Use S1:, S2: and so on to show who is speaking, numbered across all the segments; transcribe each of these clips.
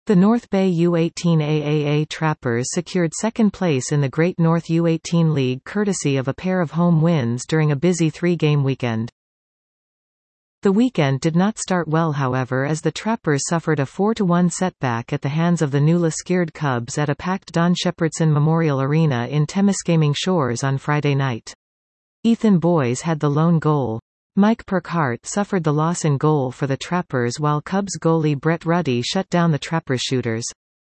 S1: The North Bay U18 AAA Trappers secured second place in the Great North U18 League courtesy of a pair of home wins during a busy three-game weekend. The weekend did not start well however, as the Trappers suffered a 4-1 setback at the hands of the New Liskeard Cubs at a packed Don Shepherdson Memorial Arena in Temiskaming Shores on Friday night. Ethan Boyes had the lone goal. Mike Perkhart suffered the loss in goal for the Trappers, while Cubs goalie Brett Ruddy shut down the Trappers shooters.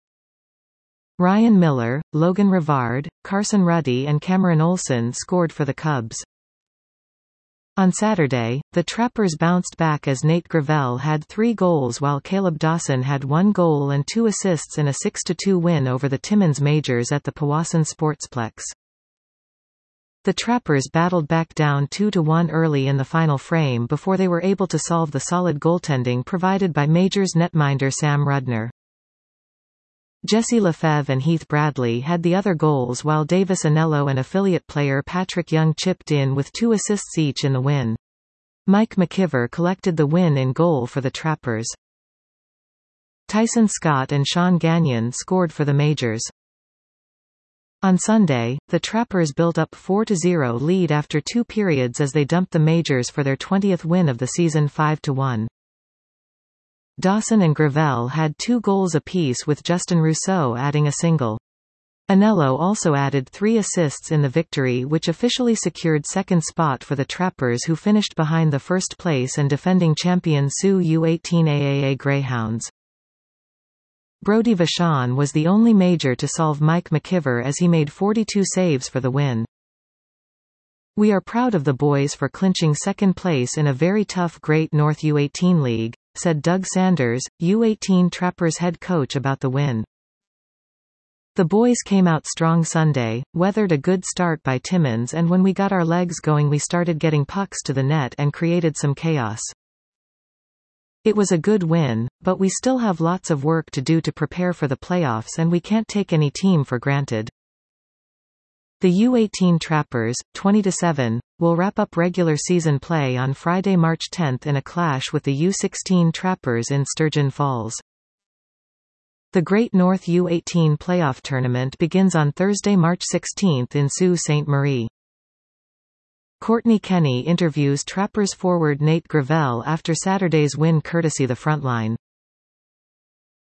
S1: Ryan Miller, Logan Rivard, Carson Ruddy and Cameron Olson scored for the Cubs. On Saturday, the Trappers bounced back as Nate Gravel had 3 goals while Caleb Dawson had 1 goal and 2 assists in a 6-2 win over the Timmins Majors at the Powassan Sportsplex. The Trappers battled back down 2-1 early in the final frame before they were able to solve the solid goaltending provided by Majors netminder Sam Rudner. Jesse Lefebvre and Heath Bradley had the other goals, while Davis Anello and affiliate player Patrick Young chipped in with 2 assists each in the win. Mike McKiver collected the win in goal for the Trappers. Tyson Scott and Sean Gagnon scored for the Majors. On Sunday, the Trappers built up 4-0 lead after 2 periods as they dumped the Majors for their 20th win of the season 5-1. Dawson and Gravel had 2 goals apiece, with Justin Rousseau adding a single. Anello also added 3 assists in the victory, which officially secured second spot for the Trappers, who finished behind the first place and defending champion Sioux U18 AAA Greyhounds. Brody Vachon was the only Major to solve Mike McKiver as he made 42 saves for the win. "We are proud of the boys for clinching second place in a very tough Great North U18 League," said Doug Sanders, U18 Trappers head coach, about the win. "The boys came out strong Sunday, weathered a good start by Timmins, and when we got our legs going we started getting pucks to the net and created some chaos. It was a good win, but we still have lots of work to do to prepare for the playoffs, and we can't take any team for granted." The U18 Trappers, 20-7, will wrap up regular season play on Friday, March 10 in a clash with the U16 Trappers in Sturgeon Falls. The Great North U18 playoff tournament begins on Thursday, March 16 in Sault Ste. Marie. Courtney Kenny interviews Trappers forward Nate Gravel after Saturday's win courtesy the Frontline.